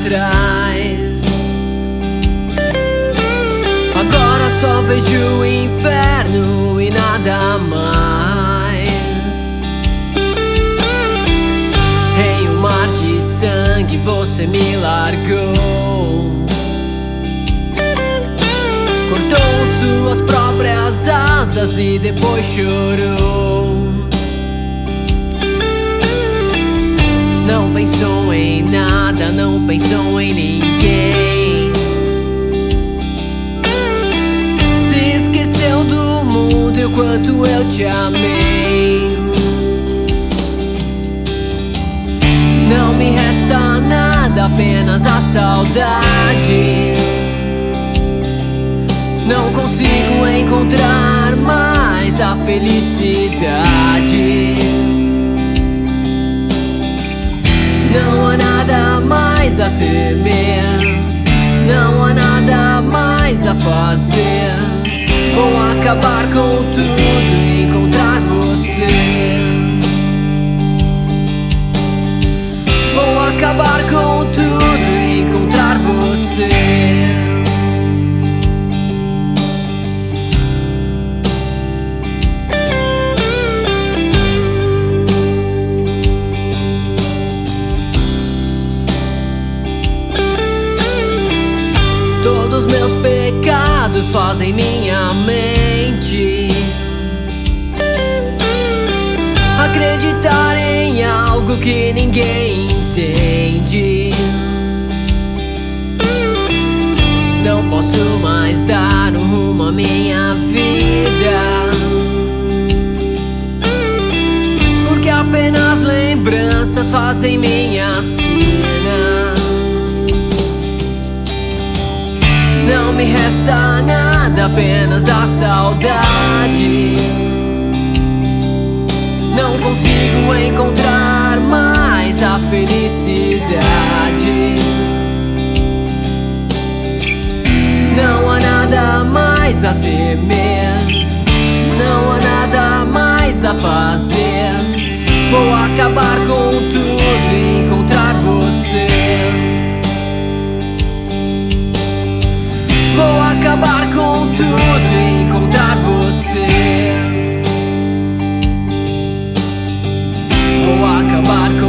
atrás. Agora só vejo o inferno e nada mais. Em um mar de sangue você me largou, cortou suas próprias asas e depois chorou. Não pensou em nada, não pensou em ninguém. Se esqueceu do mundo e o quanto eu te amei. Não me resta nada, apenas a saudade. Não consigo encontrar mais a felicidade. Não há nada mais a temer, não há nada mais a fazer. Vou acabar com tudo e encontrar você. Vou acabar com tudo e encontrar você. Todos meus pecados fazem minha mente acreditar em algo que ninguém entende. Não posso mais dar um rumo à minha vida, porque apenas lembranças fazem minha sina. Não me resta nada, apenas a saudade. Não consigo encontrar mais a felicidade. Não há nada mais a temer, não há nada mais a fazer. Vou acabar com tudo e encontrar você. Vou acabar com tudo e encontrar você. Vou acabar com